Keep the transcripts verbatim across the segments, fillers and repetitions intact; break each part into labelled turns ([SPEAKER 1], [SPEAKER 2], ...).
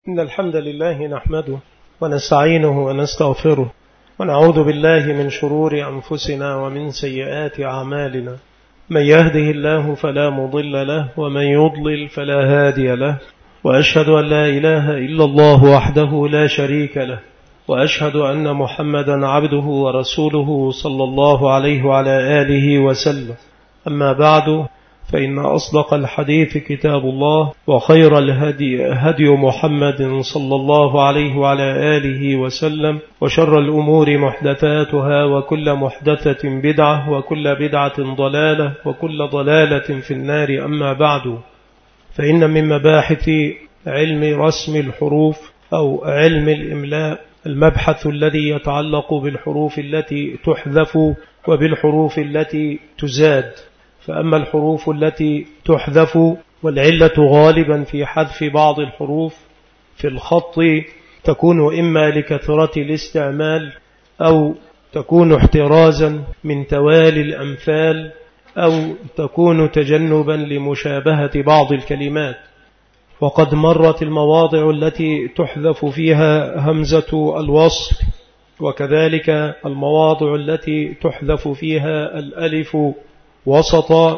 [SPEAKER 1] إن الحمد لله نحمده ونستعينه ونستغفره ونعوذ بالله من شرور أنفسنا ومن سيئات أعمالنا. من يهده الله فلا مضل له ومن يضلل فلا هادي له، وأشهد أن لا إله إلا الله وحده لا شريك له، وأشهد أن محمدا عبده ورسوله صلى الله عليه وعلى آله وسلم. أما بعد، فإن أصدق الحديث كتاب الله، وخير الهدي هدي محمد صلى الله عليه وعلى آله وسلم، وشر الأمور محدثاتها، وكل محدثة بدعة، وكل بدعة ضلالة، وكل ضلالة في النار. أما بعد، فإن من مباحث علم رسم الحروف أو علم الإملاء المبحث الذي يتعلق بالحروف التي تحذف وبالحروف التي تزاد. فأما الحروف التي تحذف، والعلة غالبا في حذف بعض الحروف في الخط تكون إما لكثرة الاستعمال، أو تكون احترازا من توالي الأمثال، أو تكون تجنبا لمشابهة بعض الكلمات. وقد مرت المواضع التي تحذف فيها همزة الوصل، وكذلك المواضع التي تحذف فيها الألف وسطا،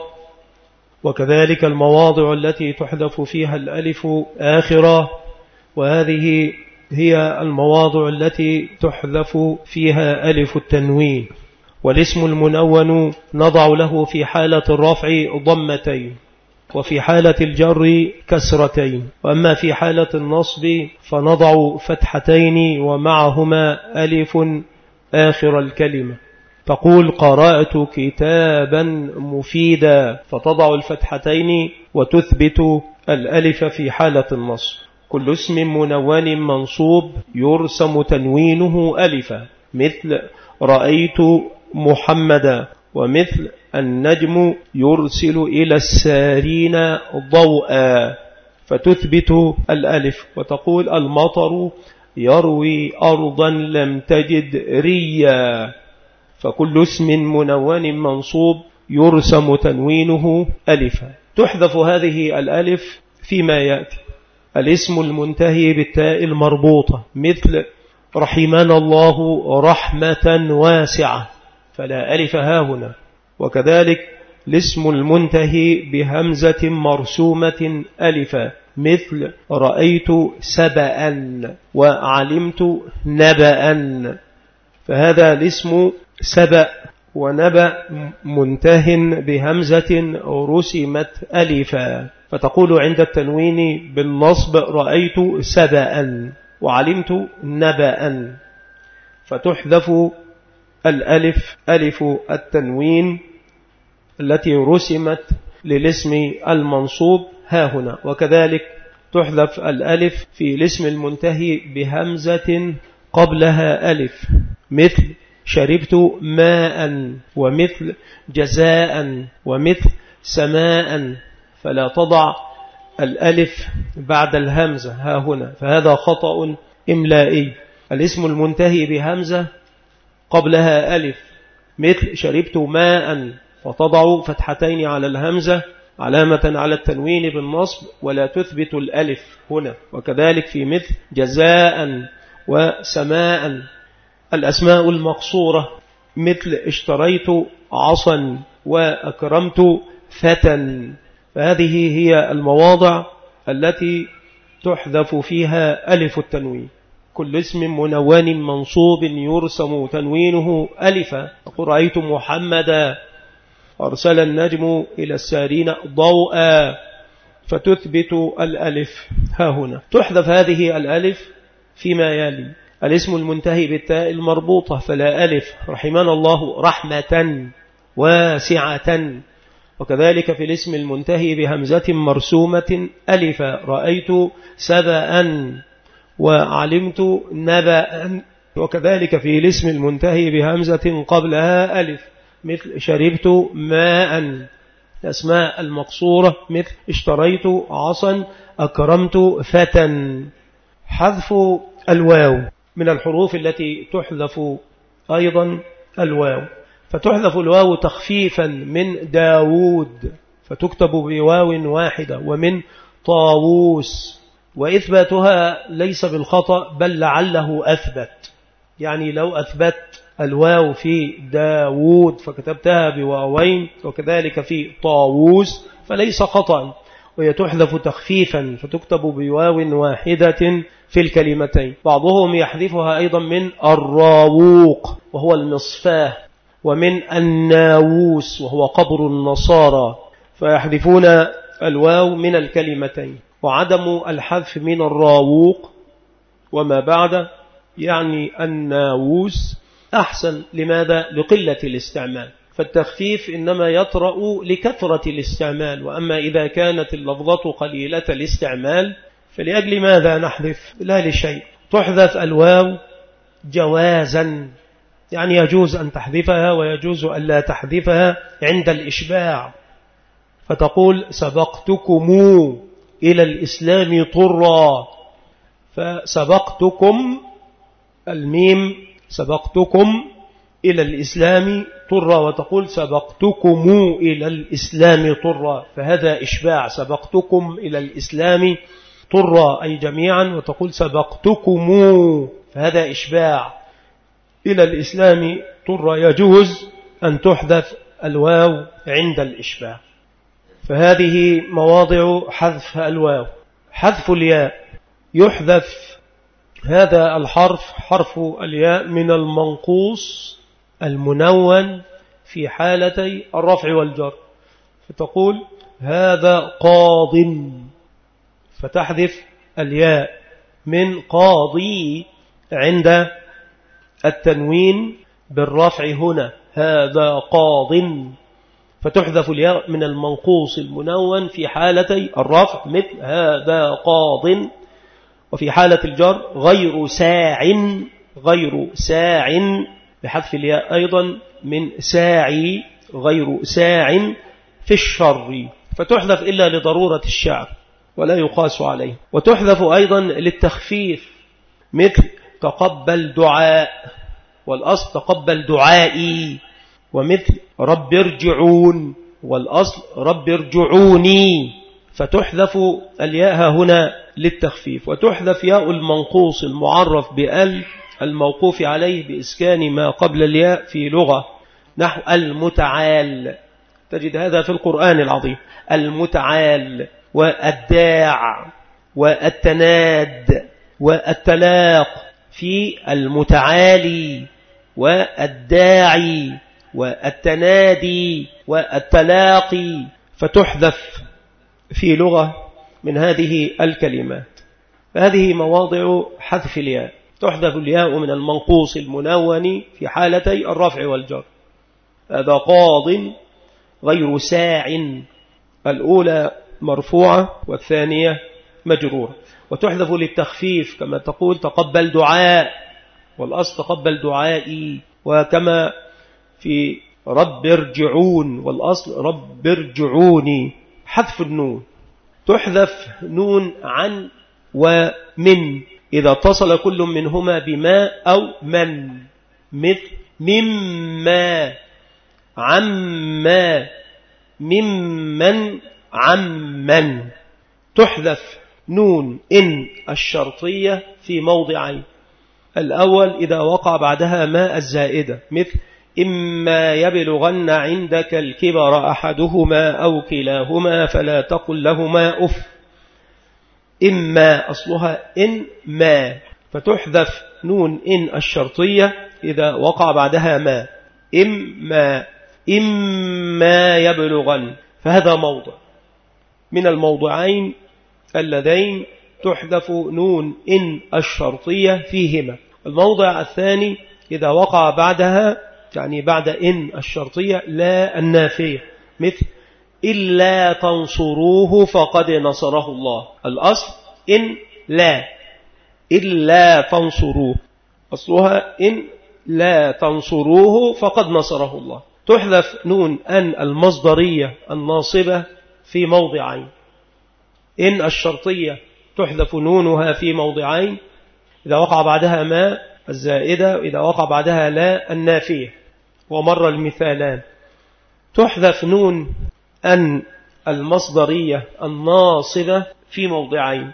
[SPEAKER 1] وكذلك المواضع التي تحذف فيها الألف آخرة، وهذه هي المواضع التي تحذف فيها ألف التنوين. والاسم المنون نضع له في حالة الرفع ضمتين، وفي حالة الجر كسرتين، وأما في حالة النصب فنضع فتحتين ومعهما ألف آخر الكلمة. تقول قرأت كتابا مفيدا، فتضع الفتحتين وتثبت الألف في حالة النصب. كل اسم منون منصوب يرسم تنوينه ألفا، مثل رأيت محمدا، ومثل النجم يرسل إلى السارين ضوءا، فتثبت الألف. وتقول المطر يروي أرضا لم تجد ريا، فكل اسم منون منصوب يرسم تنوينه ألفا. تحذف هذه الألف فيما يأتي: الاسم المنتهي بالتاء المربوطة، مثل رحمنا الله رحمة واسعة، فلا ألف هاهنا. وكذلك الاسم المنتهي بهمزة مرسومة ألفا، مثل رأيت سبأ وعلمت نبأ، فهذا الاسم سبأ ونبأ منته بهمزة رسمت ألفا، فتقول عند التنوين بالنصب رأيت سبأ وعلمت نبأ، فتحذف الألف ألف التنوين التي رسمت للاسم المنصوب هاهنا. وكذلك تحذف الألف في الاسم المنتهي بهمزة قبلها ألف، مثل شربت ماء، ومثل جزاء، ومثل سماء، فلا تضع الألف بعد الهمزة ها هنا، فهذا خطأ إملائي. الاسم المنتهي بهمزة قبلها ألف، مثل شربت ماء، فتضع فتحتين على الهمزة علامة على التنوين بالنصب، ولا تثبت الألف هنا. وكذلك في مثل جزاء وسماء. الأسماء المقصورة، مثل اشتريت عصا وأكرمت فتى، فهذه هي المواضع التي تحذف فيها ألف التنوين. كل اسم منون منصوب يرسم تنوينه ألفا، أقول رأيت محمدا، أرسل النجم إلى السارين ضوءا، فتثبت الألف ها هنا. تحذف هذه الألف فيما يلي: الاسم المنتهي بالتاء المربوطة فلا ألف، رحمنا الله رحمة واسعة. وكذلك في الاسم المنتهي بهمزة مرسومة ألفا، رأيت سبأ وعلمت نبأ. وكذلك في الاسم المنتهي بهمزة قبلها ألف، مثل شربت ماء. الأسماء المقصورة، مثل اشتريت عصا أكرمت فتى. حذف الواو من الحروف التي تحذف أيضا الواو، فتحذف الواو تخفيفا من داود، فتكتب بواو واحدة، ومن طاووس، وإثباتها ليس بالخطأ بل لعله أثبت. يعني لو أثبت الواو في داود فكتبتها بواوين وكذلك في طاووس فليس خطأ، وهي تحذف تخفيفا فتكتب بواو واحدة في الكلمتين. بعضهم يحذفها أيضا من الراووق وهو المصفاه، ومن الناووس وهو قبر النصارى، فيحذفون الواو من الكلمتين. وعدم الحذف من الراووق وما بعد يعني الناووس أحسن. لماذا؟ لقلة الاستعمال، فالتخفيف إنما يطرأ لكثرة الاستعمال، وأما إذا كانت اللفظة قليلة الاستعمال فلأجل ماذا نحذف؟ لا لشيء. تحذف الواو جوازا، يعني يجوز أن تحذفها ويجوز أن لا تحذفها عند الإشباع، فتقول سبقتكم إلى الإسلام طرا، فسبقتكم الميم سبقتكم إلى الإسلام طرا، وتقول سبقتكم إلى الإسلام طرا، فهذا إشباع. سبقتكم إلى الإسلام طرا أي جميعا، وتقول سبقتكم، فهذا إشباع. إلى الإسلام طرا يجوز أن تحذف الواو عند الإشباع. فهذه مواضع حذف الواو. حذف الياء، يحذف هذا الحرف حرف الياء من المنقوص المنون في حالتي الرفع والجر، فتقول هذا قاض، فتحذف الياء من قاضي عند التنوين بالرفع هنا، هذا قاض، فتحذف الياء من المنقوص المنون في حالتي الرفع مثل هذا قاض، وفي حالة الجر غير ساع، غير ساع بحذف الياء أيضا من ساعي، غير ساع في الشر، فتحذف إلا لضرورة الشعر ولا يقاس عليه. وتحذف أيضا للتخفيف مثل تقبل دعاء، والأصل تقبل دعائي، ومثل رب ارجعون، والأصل رب ارجعوني، فتحذف الياء هنا للتخفيف. وتحذف ياء المنقوص المعرف بأل الموقوف عليه بإسكان ما قبل الياء في لغة، نحو المتعال، تجد هذا في القرآن العظيم، المتعال والداع والتناد والتلاق، في المتعالي والداعي والتنادي والتلاقي، فتحذف في لغة من هذه الكلمات. فهذه مواضع حذف الياء. تحذف الياء من المنقوص المنون في حالتي الرفع والجر، هذا قاض غير ساع، الأولى مرفوعة والثانية مجرورة. وتحذف للتخفيف كما تقول تقبل دعاء، والأصل تقبل دعائي، وكما في رب ارجعون، والأصل رب ارجعوني. حذف النون، تحذف نون عن ومن إذا اتصل كل منهما بما أو من، مثل مما، عما، ممن، عمن. تحذف نون إن الشرطية في موضعين، الأول إذا وقع بعدها ما الزائدة، مثل إما يبلغن عندك الكبر أحدهما أو كلاهما فلا تقل لهما أف، إما أصلها إن ما، فتحذف نون إن الشرطية إذا وقع بعدها ما، إما إما يبلغن، فهذا موضع من الموضعين اللذين تحذف نون إن الشرطية فيهما. الموضع الثاني إذا وقع بعدها، يعني بعد إن الشرطية لا النافية، مثل إلا تنصروه فقد نصره الله، الأصل إن لا، إلا تنصروه، أصلها إن لا تنصروه فقد نصره الله. تحذف نون أن المصدرية الناصبة في موضعين، إن الشرطية تحذف نونها في موضعين، إذا وقع بعدها ما الزائدة وإذا وقع بعدها لا النافية، ومر المثالان. تحذف نون أن المصدرية الناصبة في موضعين،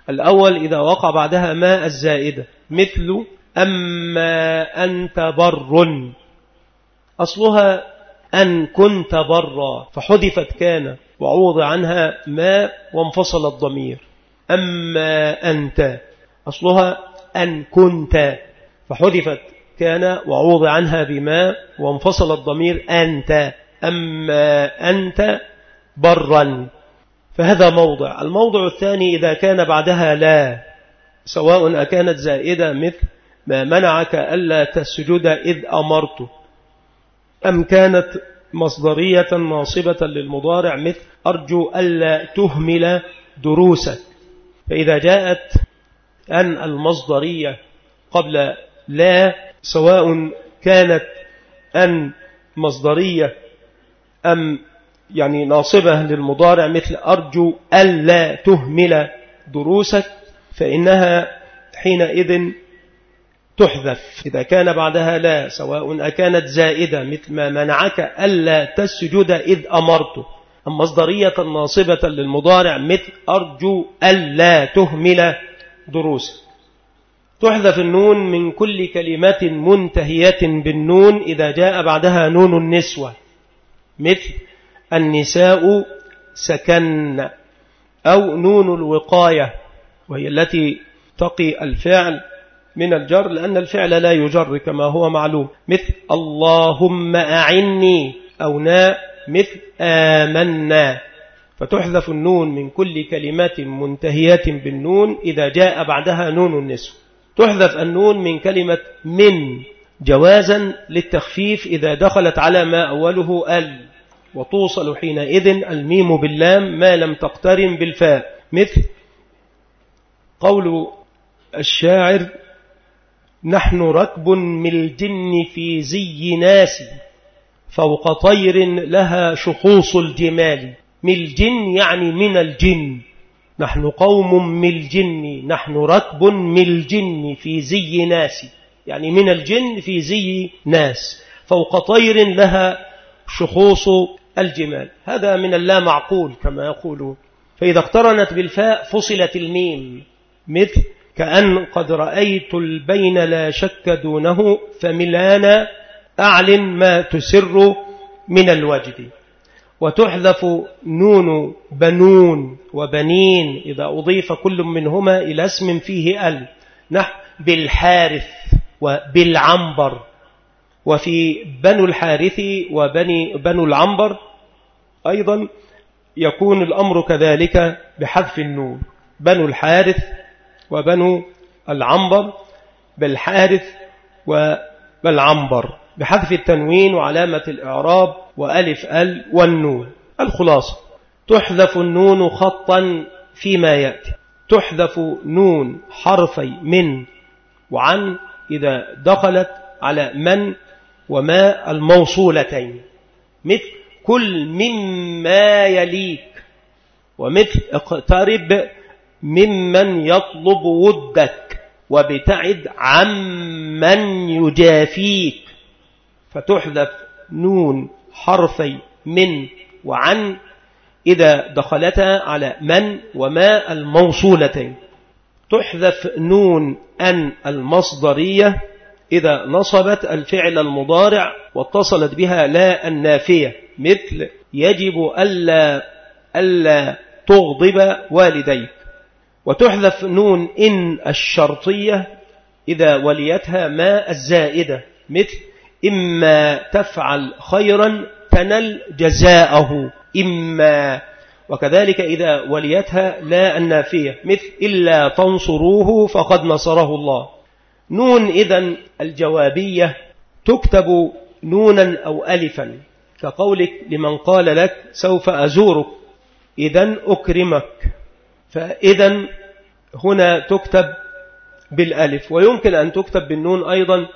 [SPEAKER 1] الأول إذا وقع بعدها ما الزائدة مثل أما أنت بر، أصلها أن كنت برا فحذفت كان وعوض عنها ما وانفصل الضمير. أما أنت أصلها أن كنت فحذفت كان وعوض عنها بما وانفصل الضمير أنت. أما أنت برا، فهذا موضع. الموضع الثاني إذا كان بعدها لا، سواء أكانت زائدة مثل ما منعك ألا تسجد إذ أمرت، أم كانت مصدرية ناصبة للمضارع مثل أرجو ألا تهمل دروسك. فإذا جاءت أن المصدرية قبل لا، سواء كانت أن مصدرية أم يعني ناصبة للمضارع مثل أرجو ألا تهمل دروسك، فإنها حينئذ تحذف إذا كان بعدها لا، سواء أكانت زائدة مثل ما منعك ألا تسجد إذ أمرت، أم مصدرية ناصبة للمضارع مثل أرجو ألا تهمل دروسك. تحذف النون من كل كلمة منتهية بالنون إذا جاء بعدها نون النسوة مثل النساء سكن، أو نون الوقاية وهي التي تقي الفعل من الجر، لأن الفعل لا يجر كما هو معلوم مثل اللهم أعني، أو نا مثل آمنا. فتحذف النون من كل كلمات منتهية بالنون إذا جاء بعدها نون النسوة. تحذف النون من كلمة من جوازا للتخفيف إذا دخلت على ما أوله ال، وتوصل حينئذ الميم باللام ما لم تقترن بالفاء مثل قول الشاعر نحن ركب من الجن في زي ناس فوق طير لها شخوص الجمال. من الجن يعني من الجن، نحن قوم من الجن، نحن ركب من الجن في زي ناس، يعني من الجن في زي ناس، فوق طير لها شخوص الجمال. هذا من اللا معقول كما يقولون. فإذا اقترنت بالفاء فصلت الميم مثل كأن قد رأيت البين لا شك دونه فملانا أعلن ما تسر من الوجد. وتحذف نون بنون وبنين إذا أضيف كل منهما إلى اسم فيه ال، نحو بالحارث وبالعنبر. وفي بنو الحارث وبني بنو العنبر أيضا يكون الأمر كذلك بحذف النون، بنو الحارث وبنو العنبر، بالحارث وبالعنبر بحذف التنوين وعلامة الإعراب وألف ال والنون. الخلاصة تحذف النون خطا فيما يأتي. تحذف نون حرفي من وعن إذا دخلت على من وما الموصولتين مثل كل مما يليك، ومثل اقترب ممن يطلب ودك، وابتعد عمن يجافيك. فتحذف نون حرفي من وعن إذا دخلتا على من وما الموصولتين. تحذف نون أن المصدرية إذا نصبت الفعل المضارع واتصلت بها لا النافية مثل يجب ألا, ألا تغضب والديك. وتحذف نون إن الشرطية إذا وليتها ما الزائدة مثل إما تفعل خيرا تنل جزاءه إما. وكذلك إذا وليتها لا النافية مثل إلا تنصروه فقد نصره الله. نون إذن الجوابية تكتب نونا أو ألفا كقولك لمن قال لك سوف أزورك إذن أكرمك، فإذن هنا تكتب بالألف، ويمكن أن تكتب بالنون أيضا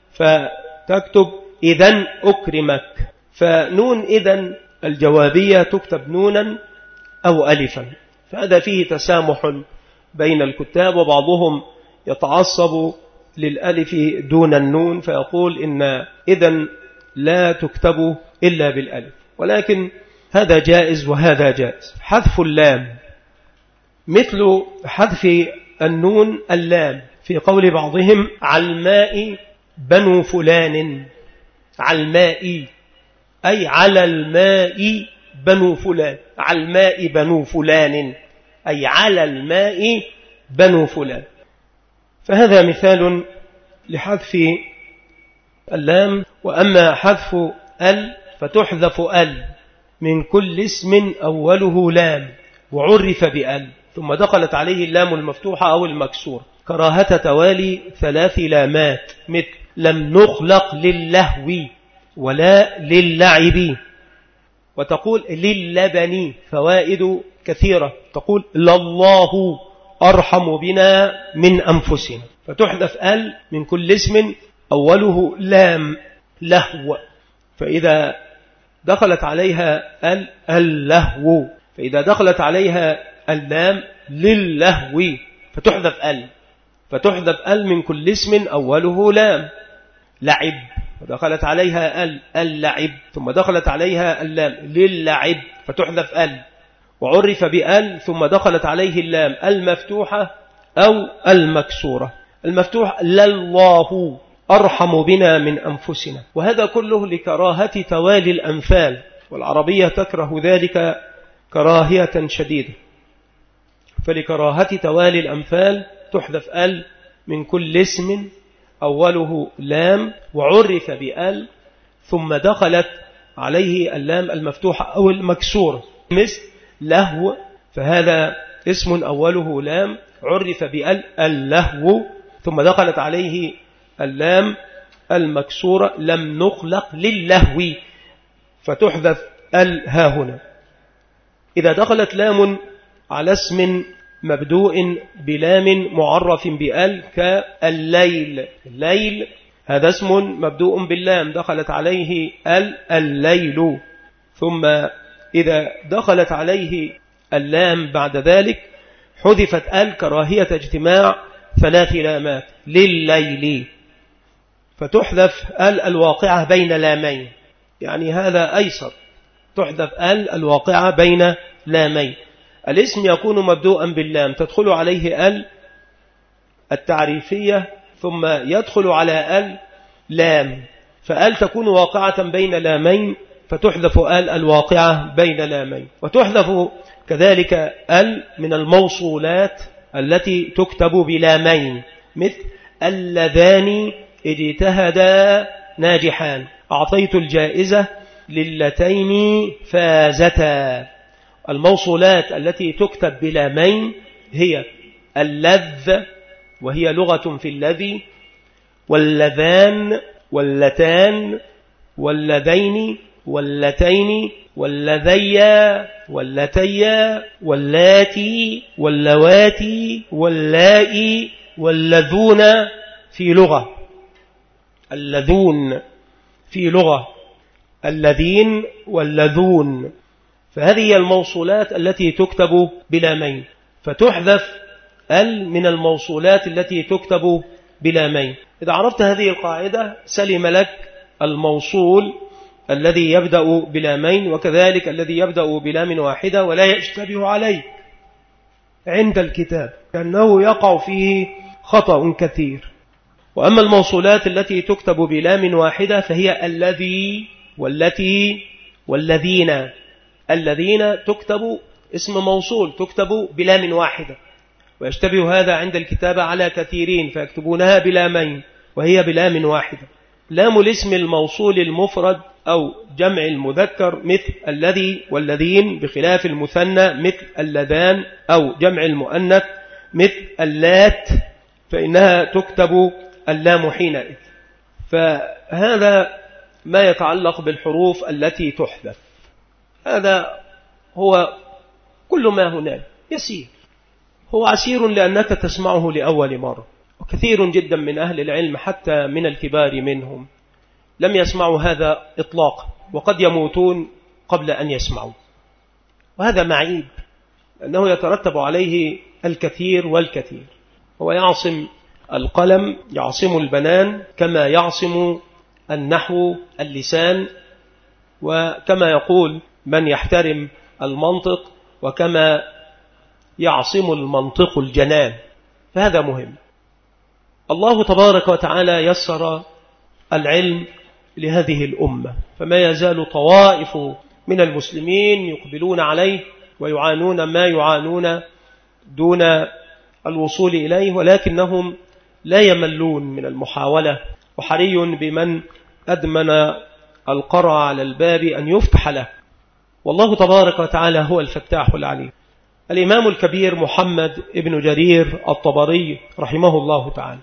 [SPEAKER 1] فتكتب إذن أكرمك. فنون إذن الجوابية تكتب نونا أو ألفا، فهذا فيه تسامح بين الكتاب، وبعضهم يتعصب للألف دون النون فيقول إن إذن لا تكتب إلا بالألف، ولكن هذا جائز وهذا جائز. حذف اللام مثل حذف النون اللام في قول بعضهم علماء بنو فلان، علماء أي على الماء بنو فلان، على الماء بنو فلان أي على الماء بنو فلان. فهذا مثال لحذف اللام. وأما حذف ال فتحذف ال من كل اسم أوله لام وعرف بأل ثم دخلت عليه اللام المفتوحة أو المكسور، كراهة توالي ثلاث لامات مثل لم نخلق للهو ولا للعب. وتقول للبن فوائد كثيرة، تقول لله أرحم بنا من أنفسنا، فتحذف ال من كل اسم أوله لام لهو، فإذا دخلت عليها ال اللهو، فإذا دخلت عليها اللام للهو فتحذف ال، فتحذف ال من كل اسم أوله لام. لعب ودخلت عليها ال اللعب ثم دخلت عليها اللام للعب فتحذف ال، وعرف بال ثم دخلت عليه اللام المفتوحة أو المكسورة. المفتوح لله أرحم بنا من أنفسنا، وهذا كله لكراهة توالي الأنفال، والعربية تكره ذلك كراهية شديدة. فلكراهة توالي الأنفال تحذف ال من كل اسم أوله لام وعرف بال ثم دخلت عليه اللام المفتوحة أو المكسورة، مثل لهو فهذا اسم أوله لام عرف بال اللهو ثم دخلت عليه اللام المكسورة لم نخلق للهو فتحذف ال ها هنا. إذا دخلت لام على اسم مبدوء بلام معرف بال كالليل، الليل هذا اسم مبدوء باللام دخلت عليه ال الليل، ثم إذا دخلت عليه اللام بعد ذلك حذفت ال كراهية اجتماع ثلاث لامات للليل، فتحذف ال الواقعة بين لامين، يعني هذا أيسر، تحذف ال الواقعة بين لامين. الاسم يكون مبدوءا باللام تدخل عليه ال التعريفية ثم يدخل على ال لام، فال تكون واقعة بين لامين فتحذف ال الواقعة بين لامين. وتحذف كذلك ال من الموصولات التي تكتب بلامين، مثل اللذان اجتهدا ناجحان، أعطيت الجائزة للتين فازتا. الموصولات التي تكتب بلامين هي اللذ وهي لغة في الذي، واللذان واللتان واللذين واللتين واللذيا واللتيا واللاتي واللواتي واللائي واللذون في لغة، اللذون في لغة، الذين واللذون، فهذه هي الموصولات التي تكتب بلامين، فتحذف ال من الموصولات التي تكتب بلامين. إذا عرفت هذه القاعدة سلم لك الموصول الذي يبدأ بلامين وكذلك الذي يبدأ بلام واحدة ولا يشتبه عليك عند الكتاب، لأنه يقع فيه خطأ كثير. وأما الموصولات التي تكتب بلام واحدة فهي الذي والتي والذين. الذين تكتب اسم موصول تكتب بلام واحدة، ويشتبه هذا عند الكتابة على كثيرين فيكتبونها بلامين وهي بلام واحدة. لام الاسم الموصول المفرد أو جمع المذكر مثل الذي والذين، بخلاف المثنى مثل اللذان، أو جمع المؤنث مثل اللات، فإنها تكتب اللام حينئذ. فهذا ما يتعلق بالحروف التي تحذف، هذا هو كل ما هناك يسير، هو عسير لأنك تسمعه لأول مرة، وكثير جدا من أهل العلم حتى من الكبار منهم لم يسمعوا هذا إطلاقا، وقد يموتون قبل أن يسمعوا، وهذا معيب لأنه يترتب عليه الكثير والكثير. هو يعصم القلم، يعصم البنان، كما يعصم النحو اللسان، وكما يقول من يحترم المنطق، وكما يعصم المنطق الجنان، فهذا مهم. الله تبارك وتعالى يسر العلم لهذه الأمة، فما يزال طوائف من المسلمين يقبلون عليه ويعانون ما يعانون دون الوصول إليه، ولكنهم لا يملون من المحاولة، وحري بمن أدمن القرع على الباب أن يفتح له، والله تبارك وتعالى هو الفتاح العليم. الإمام الكبير محمد ابن جرير الطبري رحمه الله تعالى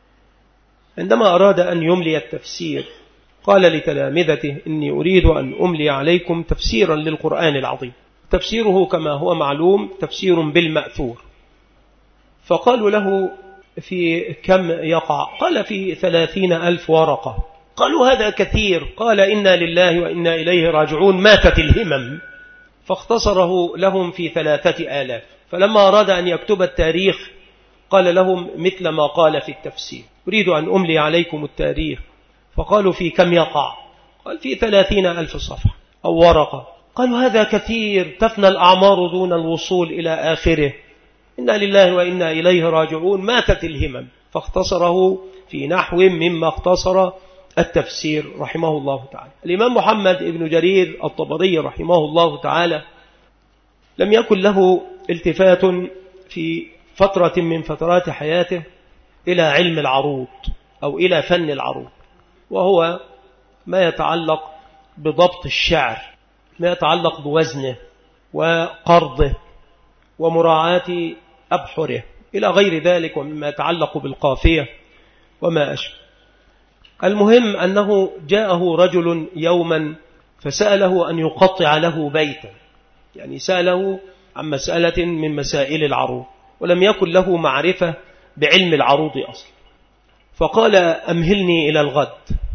[SPEAKER 1] عندما أراد أن يملي التفسير قال لتلامذته: إني أريد أن أملي عليكم تفسيرا للقرآن العظيم. تفسيره كما هو معلوم تفسير بالمأثور. فقالوا له: في كم يقع؟ قال: في ثلاثين ألف ورقة. قالوا: هذا كثير. قال: إنا لله وإنا إليه راجعون، ماتت الهمم. فاختصره لهم في ثلاثة آلاف. فلما أراد أن يكتب التاريخ قال لهم مثل ما قال في التفسير: أريد أن أملي عليكم التاريخ. فقالوا: في كم يقع؟ قال: في ثلاثين ألف صفحة أو ورقة. قالوا: هذا كثير، تفنى الأعمار دون الوصول إلى آخره، إنا لله وإنا إليه راجعون، ماتت الهمم. فاختصره في نحو مما اختصر التفسير رحمه الله تعالى. الإمام محمد ابن جرير الطبري رحمه الله تعالى لم يكن له التفات في فترة من فترات حياته إلى علم العروض أو إلى فن العروض، وهو ما يتعلق بضبط الشعر، ما يتعلق بوزنه وقرضه ومراعاة أبحره إلى غير ذلك، ومما يتعلق بالقافية وما أشبه. المهم أنه جاءه رجل يوما فسأله أن يقطع له بيتا، يعني سأله عن مسألة من مسائل العروض، ولم يكن له معرفة بعلم العروض أصلا. فقال: أمهلني إلى الغد.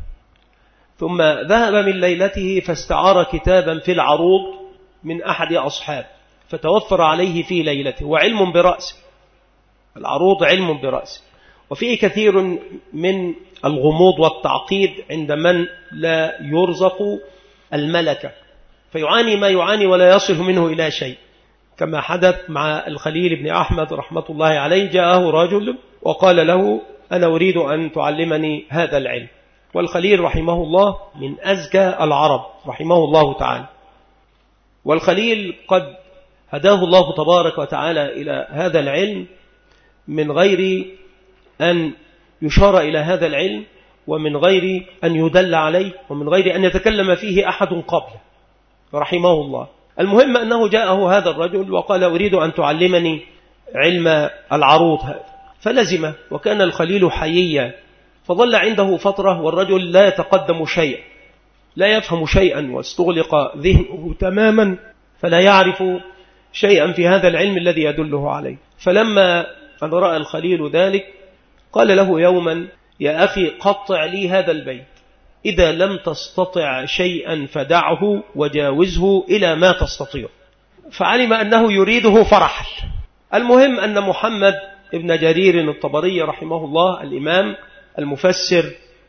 [SPEAKER 1] ثم ذهب من ليلته فاستعار كتابا في العروض من أحد أصحاب، فتوفر عليه في ليلته، وعلم برأسه، العروض علم برأسه، وفيه كثير من الغموض والتعقيد عند من لا يرزق الملكة، فيعاني ما يعاني ولا يصل منه إلى شيء، كما حدث مع الخليل بن أحمد رحمة الله عليه. جاءه رجل وقال له: أنا أريد أن تعلمني هذا العلم. والخليل رحمه الله من أزكى العرب رحمه الله تعالى، والخليل قد هداه الله تبارك وتعالى إلى هذا العلم من غير أن يشار إلى هذا العلم، ومن غير أن يدل عليه، ومن غير أن يتكلم فيه أحد قبله رحمه الله. المهم أنه جاءه هذا الرجل وقال: أريد أن تعلمني علم العروض هذا. فلزمه، وكان الخليل حييا، فظل عنده فترة والرجل لا يتقدم شيئا، لا يفهم شيئا، واستغلق ذهنه تماما، فلا يعرف شيئا في هذا العلم الذي يدله عليه. فلما أن رأى الخليل ذلك قال له يوما: يا أخي، قطع لي هذا البيت، إذا لم تستطع شيئا فدعه وجاوزه إلى ما تستطيع. فعلم أنه يريده فرحل. المهم أن محمد ابن جرير الطبري رحمه الله، الإمام المفسر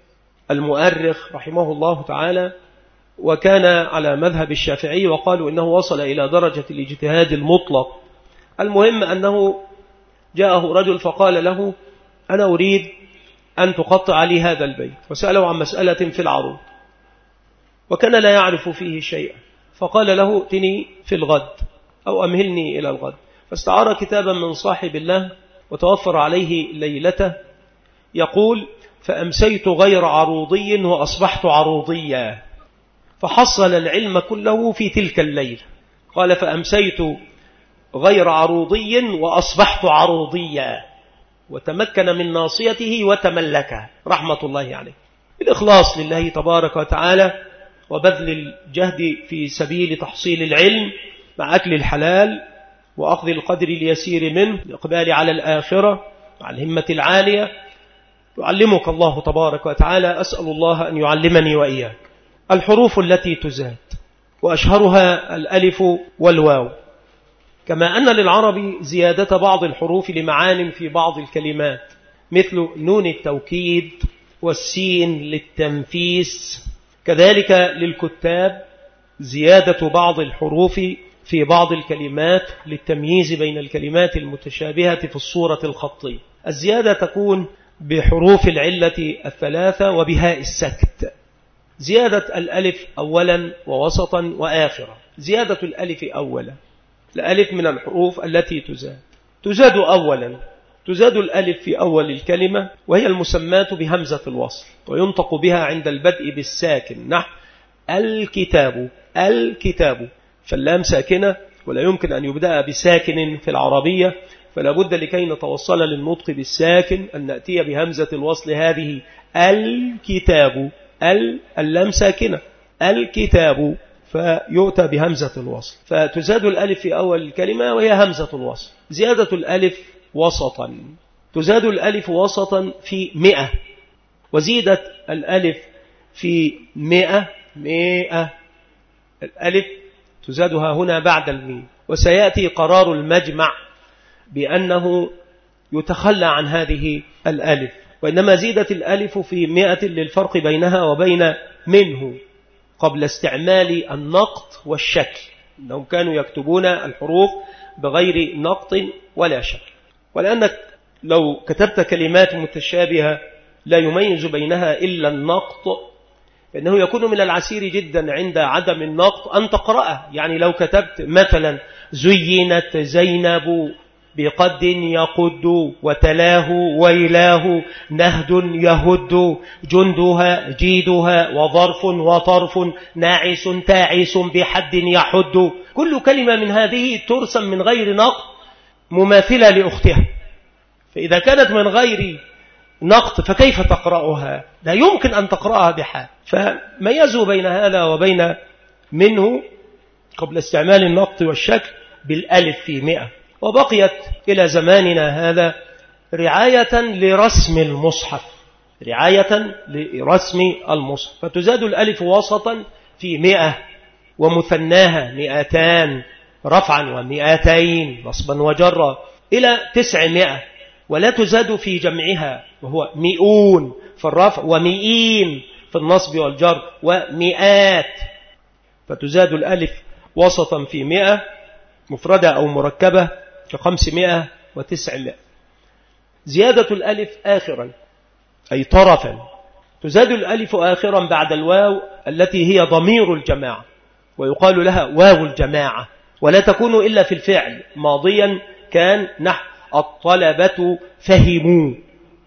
[SPEAKER 1] المؤرخ رحمه الله تعالى، وكان على مذهب الشافعي، وقالوا إنه وصل إلى درجة الاجتهاد المطلق. المهم أنه جاءه رجل فقال له: أنا أريد أن تقطع لي هذا البيت، وسأله عن مسألة في العروض، وكان لا يعرف فيه شيئا، فقال له: ائتني في الغد أو أمهلني إلى الغد. فاستعار كتابا من صاحب الله وتوفر عليه ليلته، يقول: فأمسيت غير عروضي وأصبحت عروضيا، فحصل العلم كله في تلك الليلة. قال: فأمسيت غير عروضي وأصبحت عروضيا، وتمكن من ناصيته وتملكها رحمة الله عليه. الإخلاص لله تبارك وتعالى، وبذل الجهد في سبيل تحصيل العلم مع أكل الحلال وأخذ القدر اليسير منه، الإقبال على الآخرة مع الهمة العالية، يعلمك الله تبارك وتعالى. أسأل الله أن يعلمني وإياك الحروف التي تزاد، وأشهرها الألف والواو، كما أن للعرب زيادة بعض الحروف لمعان في بعض الكلمات، مثل نون التوكيد والسين للتنفيس. كذلك للكتاب زيادة بعض الحروف في بعض الكلمات للتمييز بين الكلمات المتشابهة في الصورة الخطية. الزيادة تكون بحروف العلة الثلاثة وبهاء السكت. زيادة الألف أولا ووسطا وآخرا. زيادة الألف أولا، الألف من الحروف التي تزاد. تزاد أولا، تزاد الألف في أول الكلمة، وهي المسمات بهمزة الوصل، وينطق بها عند البدء بالساكن، نحو الكتاب. الكتاب، فاللام ساكنة ولا يمكن أن يبدأ بساكن في العربية، فلا بد لكي نتوصل للنطق بالساكن أن نأتي بهمزة الوصل هذه. الكتاب، اللام ساكنة، الكتاب، فيؤتى بهمزة الوصل، فتزاد الألف في أول الكلمة وهي همزة الوصل. زيادة الألف وسطا، تزاد الألف وسطا في مئة، وزيدت الألف في مئة. مئة الألف تزادها هنا بعد الميم، وسيأتي قرار المجمع بأنه يتخلى عن هذه الألف، وإنما زيدت الألف في مئة للفرق بينها وبين منه قبل استعمال النقط والشكل، أنهم كانوا يكتبون الحروف بغير نقط ولا شكل. ولأنك لو كتبت كلمات متشابهة لا يميز بينها إلا النقط، فإنه يكون من العسير جدا عند عدم النقط أن تقرأه. يعني لو كتبت مثلا زينت زينب بقد يقد، وتلاه ويلاه نهد يهد، جندها جيدها، وظرف وطرف، ناعس تاعس بحد يحد. كل كلمة من هذه ترسم من غير نقط مماثلة لأختها، فإذا كانت من غير نقط فكيف تقرأها؟ لا يمكن أن تقرأها بحال. فميزوا بين هذا وبين منه قبل استعمال النقط والشكل بالألف في مئة. وبقيت إلى زماننا هذا رعاية لرسم المصحف، رعاية لرسم المصحف، فتزاد الألف وسطا في مئة، ومثناها مئتان رفعا ومئتين نصبا وجرا إلى تسعمائة، ولا تزاد في جمعها وهو مئون في الرفع ومئين في النصب والجر ومئات، فتزاد الألف وسطا في مئة مفردة أو مركبة كخمسمائة وتسعمائة. زيادة الألف آخرا أي طرفا، تزاد الألف آخرا بعد الواو التي هي ضمير الجماعة، ويقال لها واو الجماعة، ولا تكون إلا في الفعل ماضيا كان نحو الطلبة فهموا،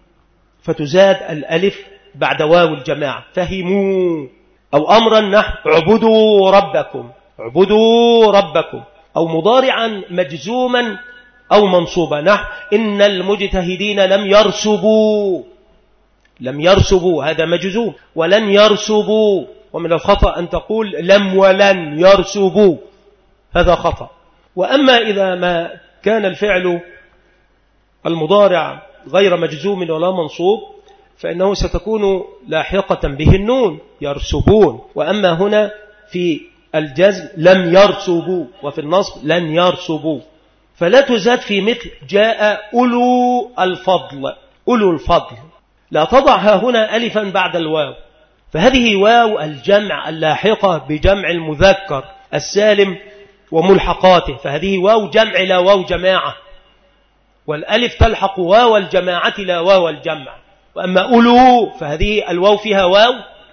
[SPEAKER 1] فتزاد الألف بعد واو الجماعة فهموا. أو أمرا نحو اعبدوا ربكم، اعبدوا ربكم. أو مضارعا مجزوما أو منصوبا نحو إن المجتهدين لم يرسبوا، لم يرسبوا هذا مجزوم، ولن يرسبوا. ومن الخطأ أن تقول لم ولن يرسبوا، هذا خطأ. وأما إذا ما كان الفعل المضارع غير مجزوم ولا منصوب فإنه ستكون لاحقة به النون يرسبون. وأما هنا في الجزم لم يرسبوا، وفي النصب لن يرسبوا. فلا تزاد في مثل جاء أولو الفضل، أولو الفضل لا تضعها هنا ألفا بعد الواو، فهذه واو الجمع اللاحقة بجمع المذكر السالم وملحقاته، فهذه واو جمع لا واو جماعة، والألف تلحق واو الجماعة لا واو الجمع. وأما أولو فهذه الواو فيها واو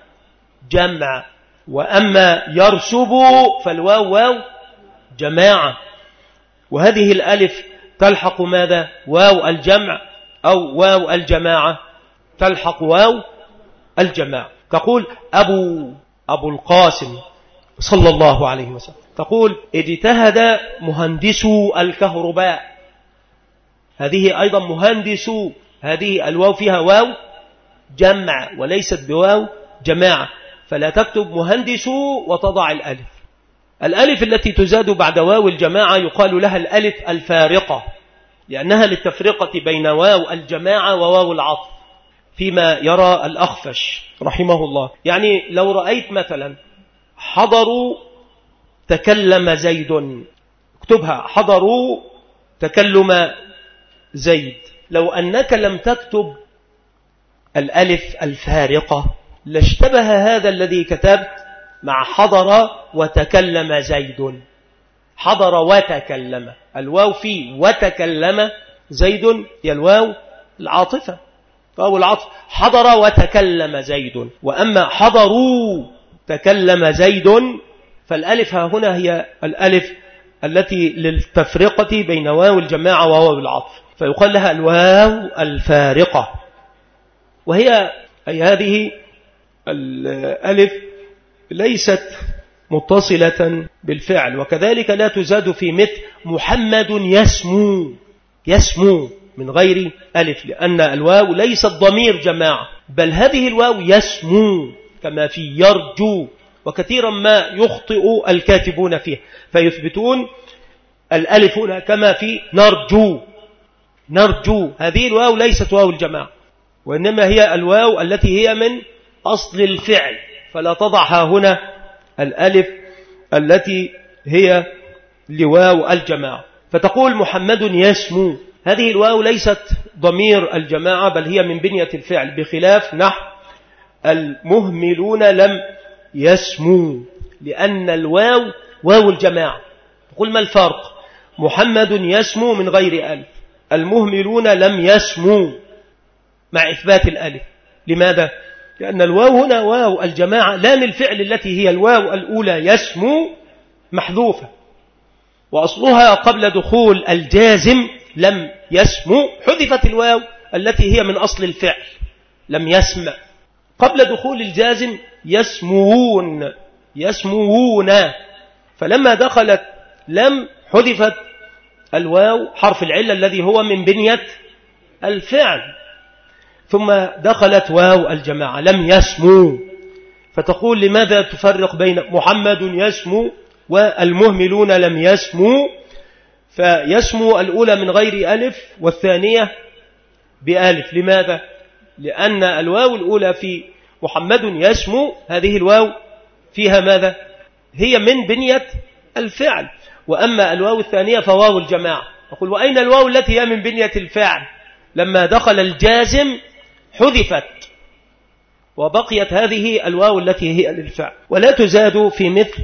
[SPEAKER 1] جمع، وأما يرسبوا فالواو واو جماعة، وهذه الألف تلحق ماذا؟ واو الجمع أو واو الجماعة، تلحق واو الجماعة. تقول أبو أبو القاسم صلى الله عليه وسلم، تقول اجتهد مهندسو الكهرباء، هذه أيضا مهندسو، هذه الواو فيها واو جمع وليست بواو جماعة، فلا تكتب مهندسو وتضع الألف. الألف التي تزاد بعد واو الجماعة يقال لها الألف الفارقة، لأنها للتفرقة بين واو الجماعة وواو العطف، فيما يرى الأخفش رحمه الله. يعني لو رأيت مثلا حضروا تكلم زيد، اكتبها حضروا تكلم زيد. لو أنك لم تكتب الألف الفارقة لاشتبه هذا الذي كتبت مع حضر وتكلم زيد، حضر وتكلم، الواو في وتكلم زيد هي الواو العاطفة، واو العطف. حضر وتكلم زيد. وأما حضروا تكلم زيد فالألف ها هنا هي الألف التي للتفرقة بين واو الجماعة وواو العطف، فيقال لها الواو الفارقة. وهي أي هذه الألف ليست متصلة بالفعل، وكذلك لا تزاد في مثل محمد يسمو، يسمو من غير ألف، لأن الواو ليست ضمير جماعة، بل هذه الواو يسمو كما في يرجو، وكثيرا ما يخطئ الكاتبون فيه فيثبتون الألف هنا كما في نرجو، نرجو هذه الواو ليست واو الجماعة، وإنما هي الواو التي هي من أصل الفعل، فلا تضعها هنا الألف التي هي لواو الجماعة. فتقول محمد يسمو، هذه الواو ليست ضمير الجماعة بل هي من بنية الفعل، بخلاف نحو المهملون لم يسمو، لأن الواو واو الجماعة. تقول ما الفرق؟ محمد يسمو من غير ألف، المهملون لم يسمو مع إثبات الألف. لماذا؟ لأن الواو هنا واو الجماعة، لام الفعل التي هي الواو الأولى يسمو محذوفة، وأصلها قبل دخول الجازم لم يسمو، حذفت الواو التي هي من أصل الفعل لم يسمع، قبل دخول الجازم يسموون، يسموون، فلما دخلت لم حذفت الواو حرف العلة الذي هو من بنية الفعل، ثم دخلت واو الجماعة لم يسمو. فتقول لماذا تفرق بين محمد يسمو والمهملون لم يسمو؟ فيسمو الأولى من غير ألف والثانية بألف. لماذا؟ لأن الواو الأولى في محمد يسمو هذه الواو فيها ماذا؟ هي من بنية الفعل، وأما الواو الثانية فواو الجماعة. أقول وأين الواو التي هي من بنية الفعل؟ لما دخل الجازم حذفت، وبقيت هذه الواو التي هي للفعل. ولا تزاد في مثل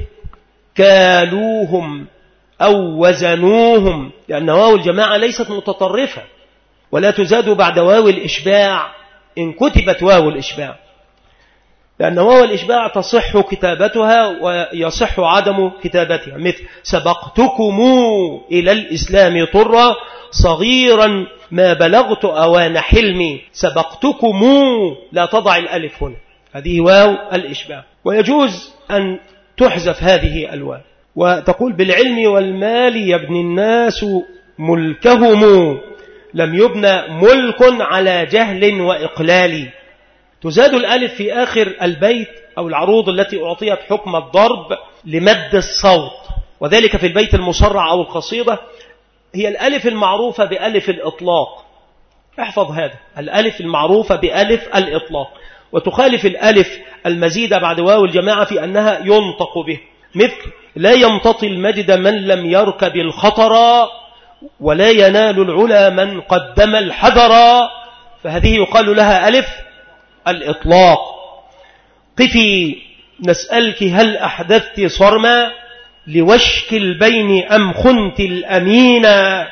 [SPEAKER 1] كالوهم أو وزنوهم، لأن واو الجماعة ليست متطرفة. ولا تزاد بعد واو الإشباع إن كتبت واو الإشباع، لأن واو الإشباع تصح كتابتها ويصح عدم كتابتها، مثل سبقتكم إلى الإسلام طرا صغيرا ما بلغت أوان حلمي، سبقتكم لا تضع الألف هنا، هذه واو الإشباع. ويجوز أن تحذف هذه الواو، وتقول بالعلم والمال يبني الناس ملكهم، لم يبنى ملك على جهل وإقلال. تزاد الألف في آخر البيت أو العروض التي أعطيت حكم الضرب لمد الصوت، وذلك في البيت المصرع أو القصيدة هي الألف المعروفة بألف الإطلاق. احفظ هذا، الألف المعروفة بألف الإطلاق، وتخالف الألف المزيدة بعد واو الجماعة في أنها ينطق به، مثل لا يمتطي المجد من لم يركب الخطر، ولا ينال العلا من قدم الحذر، فهذه يقال لها ألف الإطلاق. قفي نسألك هل أحدثت صرما لوشك البين أم خنت الأمين،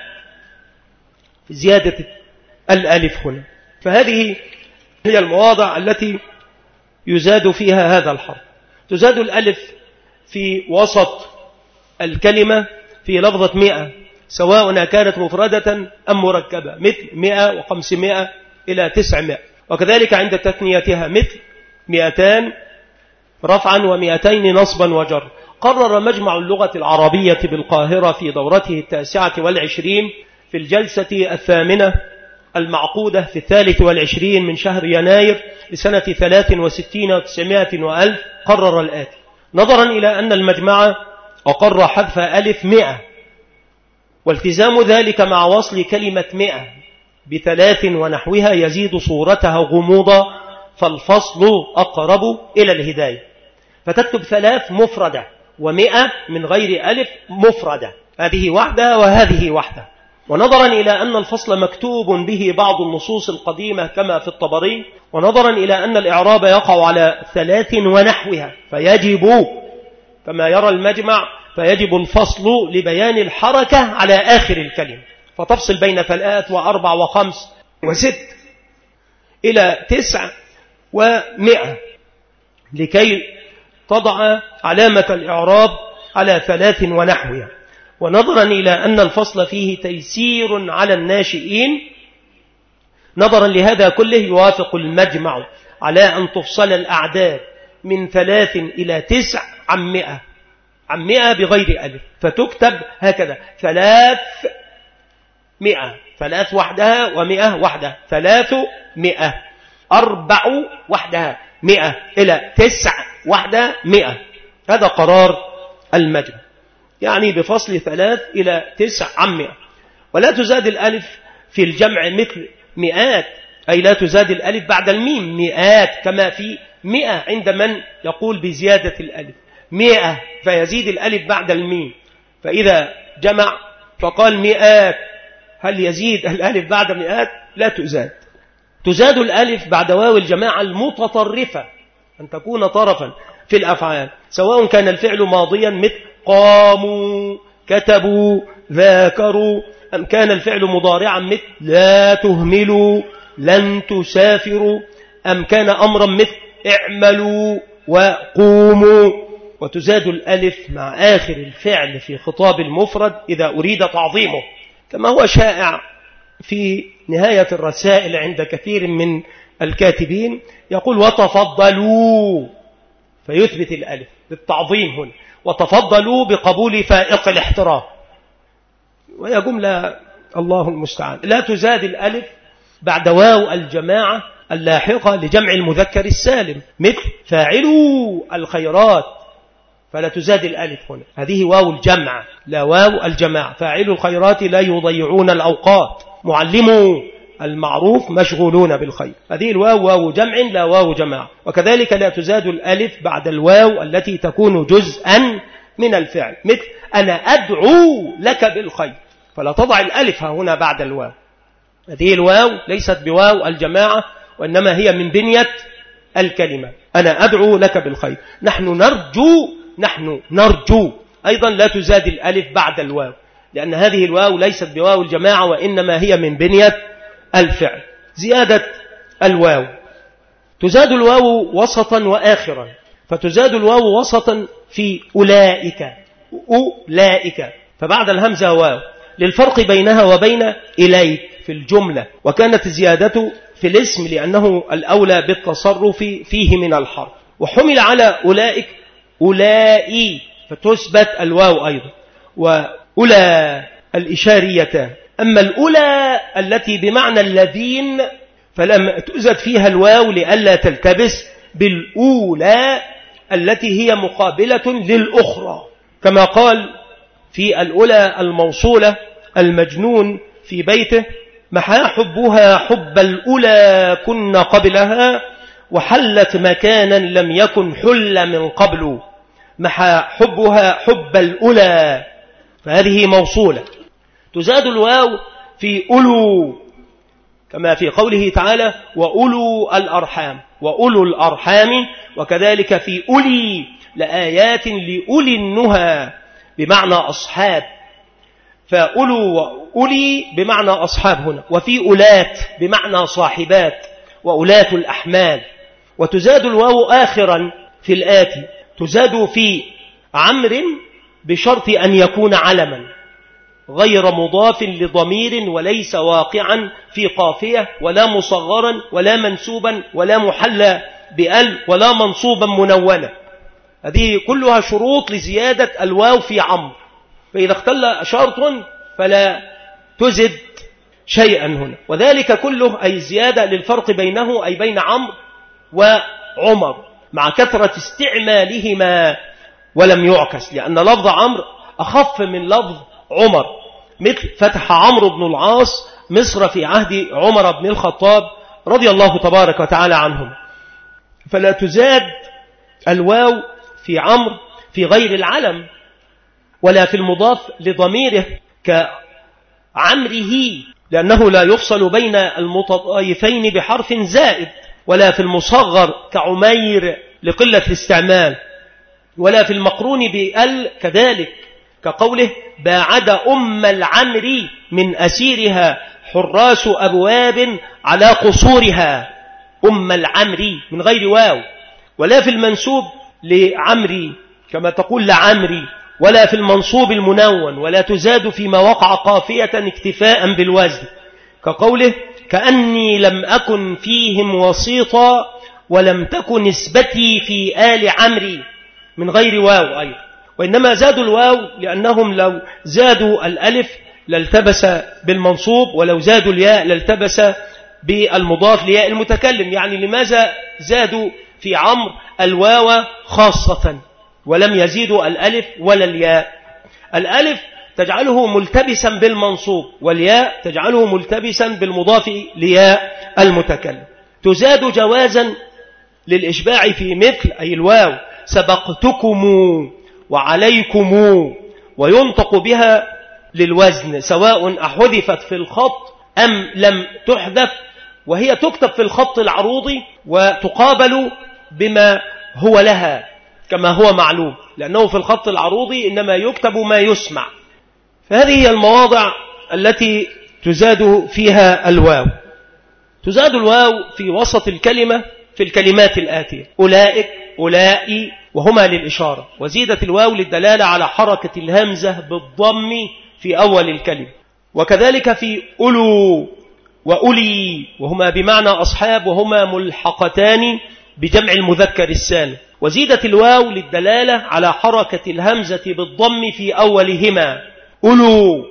[SPEAKER 1] زيادة الألف هنا. فهذه هي المواضع التي يزاد فيها هذا الحرف. تزاد الألف في وسط الكلمة في لفظة مئة، سواء كانت مفردة أم مركبة، مثل مئة وخمسمائة إلى تسعمائة، وكذلك عند تثنيتها مثل مئتان رفعا ومئتين نصبا وجر. قرر مجمع اللغة العربية بالقاهرة في دورته التاسعة والعشرين في الجلسة الثامنة المعقودة في الثالث والعشرين من شهر يناير لسنة ثلاث وستين وتسعمائة وألف، قرر الآتي: نظرا إلى أن المجمع أقر حذف ألف مئة، والتزام ذلك مع وصل كلمة مئة بثلاث ونحوها يزيد صورتها غموضا، فالفصل أقرب إلى الهداية، فتكتب ثلاث مفردة ومئة من غير ألف مفردة، هذه واحدة وهذه واحدة. ونظرا إلى أن الفصل مكتوب به بعض النصوص القديمة كما في الطبري، ونظرا إلى أن الإعراب يقع على ثلاث ونحوها فيجب كما يرى المجمع فيجب الفصل لبيان الحركة على آخر الكلمة، فتفصل بين ثلاث وأربع وخمس وست إلى تسع ومئة لكي تضع علامة الإعراب على ثلاث ونحوها. ونظرا إلى أن الفصل فيه تيسير على الناشئين، نظرا لهذا كله يوافق المجمع على أن تفصل الأعداد من ثلاث إلى تسع عن مئة، عن مئة بغير ألف، فتكتب هكذا ثلاث مئة، ثلاث وحدها ومئة وحدها، ثلاث مئة، أربع وحدها مئة، إلى تسع وحدها مئة. هذا قرار المجمع، يعني بفصل ثلاث إلى تسع عن مئة. ولا تزاد الألف في الجمع مثل مئات، أي لا تزاد الألف بعد الميم، مئات كما في مئة عند من يقول بزيادة الألف، مئة فيزيد الألف بعد الميم. فإذا جمع فقال مئات، هل يزيد الألف بعد مئات؟ لا تزاد. تزاد الألف بعد واو الجماعة المتطرفة، أن تكون طرفا في الأفعال، سواء كان الفعل ماضيا مثل قاموا كتبوا ذاكروا، أم كان الفعل مضارعا مثل لا تهملوا لن تسافروا، أم كان أمرا مثل اعملوا وقوموا. وتزاد الألف مع آخر الفعل في خطاب المفرد إذا أريد تعظيمه، كما هو شائع في نهاية الرسائل عند كثير من الكاتبين، يقول وتفضلوا، فيثبت الألف بالتعظيم هنا، وتفضلوا بقبول فائق الاحترام، وهي جملة الله المستعان. لا تزاد الألف بعد واو الجماعة اللاحقة لجمع المذكر السالم مثل فاعلوا الخيرات، فلا تزاد الألف هنا، هذه واو الجمع لا واو الجماعة. فاعلوا الخيرات لا يضيعون الأوقات، معلموا المعروف مشغولون بالخير، هذه الواو واو جمع لا واو جماعة. وكذلك لا تزاد الألف بعد الواو التي تكون جزءا من الفعل مثل أنا أدعو لك بالخير، فلا تضع الألف هنا بعد الواو، هذه الواو ليست بواو الجماعة، وإنما هي من بنية الكلمة، أنا أدعو لك بالخير. نحن نرجو، نحن نرجو أيضا لا تزاد الألف بعد الواو، لأن هذه الواو ليست بواو الجماعة، وإنما هي من بنية الفعل. زيادة الواو، تزاد الواو وسطا وآخرا، فتزاد الواو وسطا في أولئك، أولئك فبعد الهمزة واو للفرق بينها وبين إليك في الجملة، وكانت الزيادة في الاسم لأنه الأولى بالتصرف فيه من الحرف. وحمل على أولئك أولئي، فتثبت الواو أيضا. وأولى الإشارية، أما الأولى التي بمعنى الذين فلم تزد فيها الواو لئلا تلتبس بالأولى التي هي مقابلة للأخرى، كما قال في الأولى الموصولة المجنون في بيته محا حبها حب الأولى كن قبلها وحلت مكانا لم يكن حل من قبل، محا حبها حب الأولى، فهذه موصولة. تزاد الواو في أولو، كما في قوله تعالى وأولو الأرحام، وأولو الأرحام، وكذلك في أولي لآيات لأولي النهى بمعنى أصحاب، فأولو وأولي بمعنى أصحاب هنا. وفي أولات بمعنى صاحبات وأولات الأحمال. وتزاد الواو آخرا في الآتي، تزاد في عمر بشرط أن يكون علما غير مضاف لضمير وليس واقعا في قافية ولا مصغرا ولا منسوبا ولا محلى بأل ولا منصوبا منونا، هذه كلها شروط لزيادة الواو في عمر، فإذا اختل شرط فلا تزد شيئا هنا. وذلك كله أي زيادة للفرق بينه أي بين عمرو وعمر مع كثرة استعمالهما ولم يعكس، لأن لفظ عمرو أخف من لفظ عمر، مثل فتح عمرو بن العاص مصر في عهد عمر بن الخطاب رضي الله تبارك وتعالى عنهم. فلا تزاد الواو في عمرو في غير العلم ولا في المضاف لضميره كعمره، لأنه لا يفصل بين المتضايفين بحرف زائد، ولا في المصغر كعمير لقلة الاستعمال، ولا في المقرون بأل كذلك كقوله باعد أم العمر من أسيرها حراس أبواب على قصورها. أم العمر من غير واو، ولا في المنسوب لعمري كما تقول لعمري، ولا في المنصوب المنون، ولا تزاد فيما وقع قافية اكتفاء بالوزن، كقوله كأني لم أكن فيهم وسيطا ولم تكن نسبتي في آل عمري من غير واو أيضا. وإنما زادوا الواو لأنهم لو زادوا الألف لالتبس بالمنصوب، ولو زادوا الياء لالتبس بالمضاف لياء المتكلم. يعني لماذا زادوا في عمرو الواو خاصة ولم يزيدوا الألف ولا الياء؟ الألف تجعله ملتبسا بالمنصوب، والياء تجعله ملتبسا بالمضاف لياء المتكلم. تزاد جوازا للإشباع في مثل أي الواو سبقتكم وعليكم، وينطق بها للوزن سواء أحذفت في الخط أم لم تحذف، وهي تكتب في الخط العروضي وتقابل بما هو لها كما هو معلوم، لأنه في الخط العروضي إنما يكتب ما يسمع. فهذه هي المواضع التي تزاد فيها الواو. تزاد الواو في وسط الكلمة في الكلمات الآتية: أولئك، أولئي، وهما للإشارة، وزيدت الواو للدلالة على حركة الهمزة بالضم في أول الكلمة، وكذلك في أولو وأولي، وهما بمعنى أصحاب، وهما ملحقتان بجمع المذكر السالم. وزيدت الواو للدلالة على حركة الهمزة بالضم في أولهما: أولو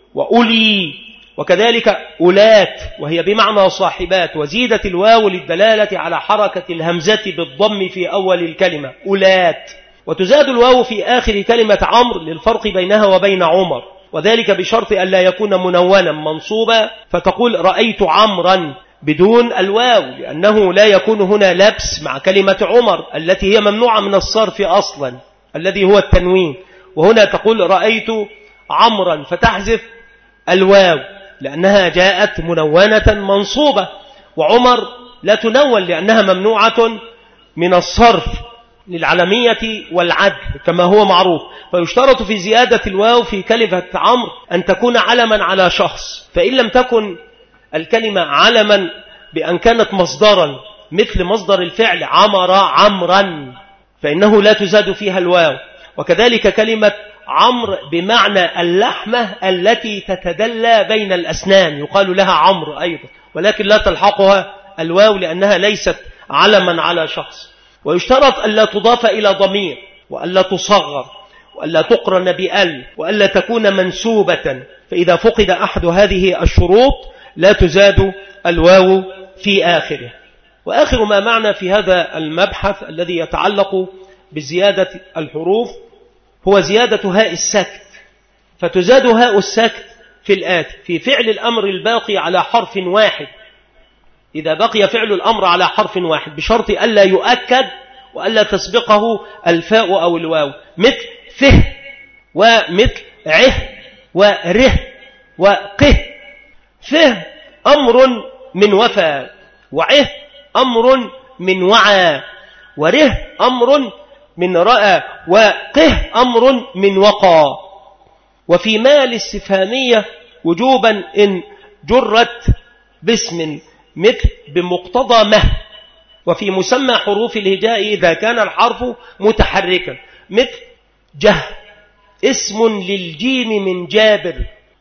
[SPEAKER 1] وأولي، وكذلك أولات وهي بمعنى صاحبات، وزيدت الواو للدلالة على حركة الهمزة بالضم في أول الكلمة: أولات. وتزاد الواو في آخر كلمة عمرو للفرق بينها وبين عمر، وذلك بشرط أن لا يكون منونا منصوبا، فتقول رأيت عمرا بدون الواو، لأنه لا يكون هنا لبس مع كلمة عمر التي هي ممنوعة من الصرف أصلا الذي هو التنوين، وهنا تقول رأيت عمرا فتحذف الواو لأنها جاءت منونة منصوبة، وعمر لا تنون لأنها ممنوعة من الصرف للعلمية والعدل كما هو معروف. فيشترط في زيادة الواو في كلمة عمرو أن تكون علما على شخص، فإن لم تكن الكلمة علما بأن كانت مصدرا مثل مصدر الفعل عمر عمرا فإنه لا تزاد فيها الواو. وكذلك كلمة عمرو بمعنى اللحمة التي تتدلى بين الأسنان يقال لها عمرو أيضا، ولكن لا تلحقها الواو لأنها ليست علما على شخص. ويشترط ألا تضاف إلى ضمير، وألا تصغر، وألا تقرن بأل، وألا تكون منسوبة، فإذا فقد أحد هذه الشروط لا تزاد الواو في آخره. وآخر ما معنى في هذا المبحث الذي يتعلق بزيادة الحروف هو زيادة هاء السكت، فتزاد هاء السكت في الآتي: في فعل الأمر الباقي على حرف واحد، إذا بقي فعل الأمر على حرف واحد بشرط ألا يؤكد وألا تسبقه الفاء أو الواو، مثل فه ومثل عه وره وقه. فه أمر من وفى، وعه أمر من وعى، وره أمر من رأى، وقه أمر من وقى. وفي ما الاستفهامية وجوبا إن جرت باسم مثل بمقتضى مه. وفي مسمى حروف الهجاء إذا كان الحرف متحركا مثل جه اسم للجيم من جابر،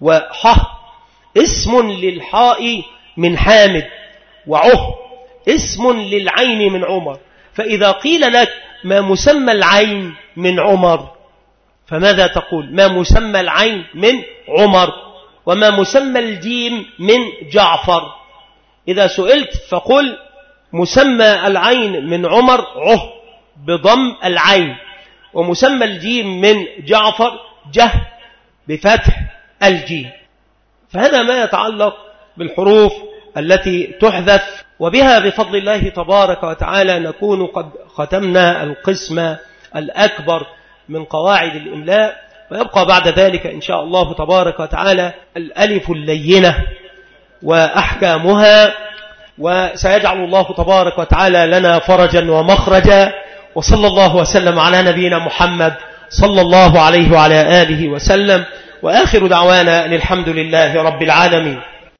[SPEAKER 1] وحه اسم للحاء من حامد، وعه اسم للعين من عمر. فإذا قيل لك ما مسمى العين من عمر فماذا تقول؟ ما مسمى العين من عمر. وما مسمى الجيم من جعفر. إذا سئلت فقل مسمى العين من عمر عه بضم العين، ومسمى الجيم من جعفر جه بفتح الجيم. فهذا ما يتعلق بالحروف التي تحذف، وبها بفضل الله تبارك وتعالى نكون قد ختمنا القسم الأكبر من قواعد الإملاء، ويبقى بعد ذلك إن شاء الله تبارك وتعالى الألف اللينة وأحكامها، وسيجعل الله تبارك وتعالى لنا فرجا ومخرجا. وصلى الله وسلم على نبينا محمد صلى الله عليه وعلى آله وسلم، وآخر دعوانا الحمد لله رب العالمين.